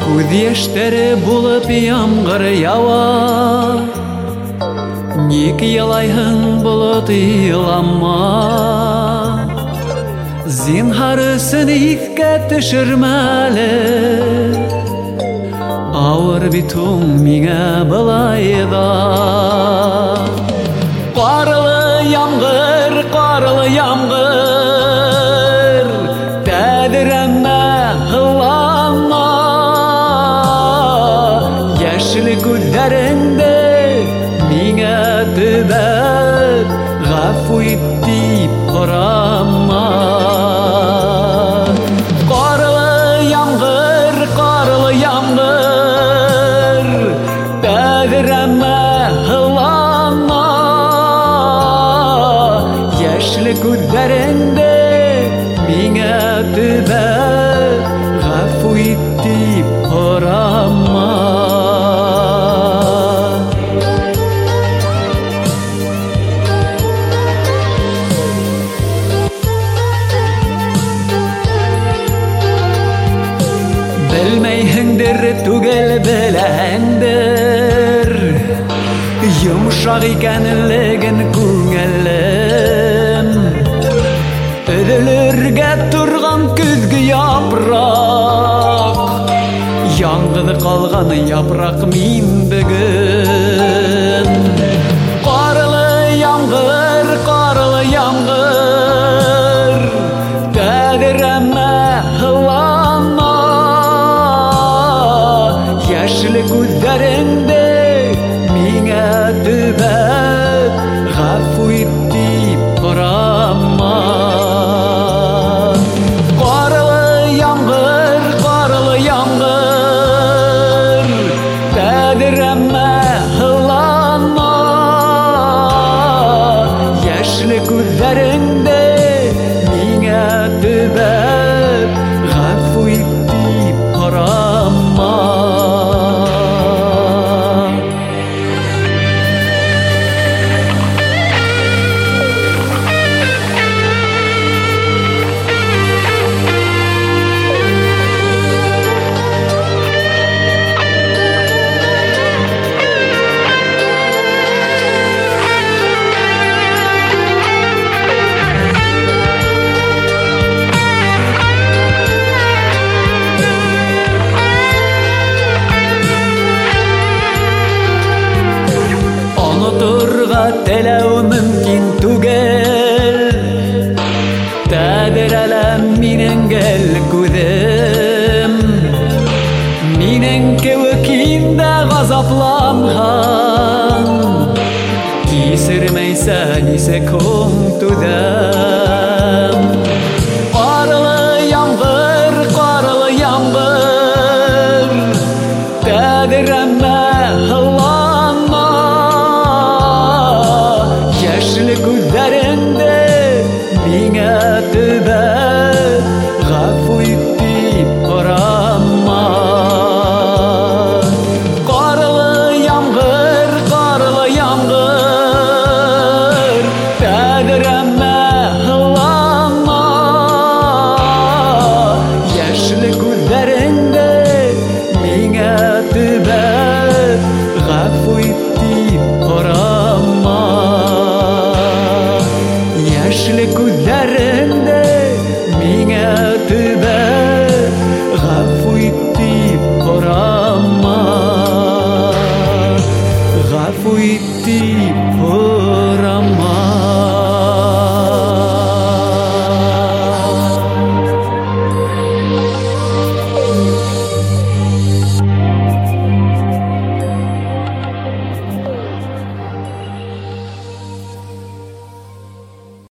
Күз яшьтәре булып ямгыр ява, ник елайһың болыт илама. Зинһар син ифкә төшермәле, авыр бит ул миңа былай да. Карлы ямгыр, тәдерәмә һыллама. Яшьле күҙҙәреңдә миңә төбәп, ғәфү ит дип һорама. Карлы ямгыр, тәҙрәмә һыллама. Яшьле күҙҙәреңдә миңә төбәп, ғәфү ит дип һорама. Белмәйһеңдер, түгел беләһеңдер, йомшак икәнлеген күңелем. Өҙөлөргә торган көҙгө япрак, яңғыҙ ҡалған япрак мин бөгөн. Ҡарлы ямғыр, тәҙрәмә һыллама. Яшьле күҙҙәреңдә миңә төбәп, ғәфү ит дип һорама. Ҡарлы ямғыр, тәҙрәмә һыллама. Яшьле күҙҙәреңдә миңә төбәп, ғәфү ит дип һорама. Оноторға теләү мөмкин түгел, тәҙрәләм минең гел күҙем. Минең кеүек инде ғазапланһаң, кисермәйсә нисек һуң түҙәм. Ҡарлы ямғыр, тәҙрәмә һыллама. Яшьле күҙҙәреңдә миңә төбәп, ғәфү ит дип һорама. Ҡарлы ямғыр, тәҙрәмә һыллама. Яшьле күҙҙәреңдә миңә төбәп, ғәфү ит дип һорама.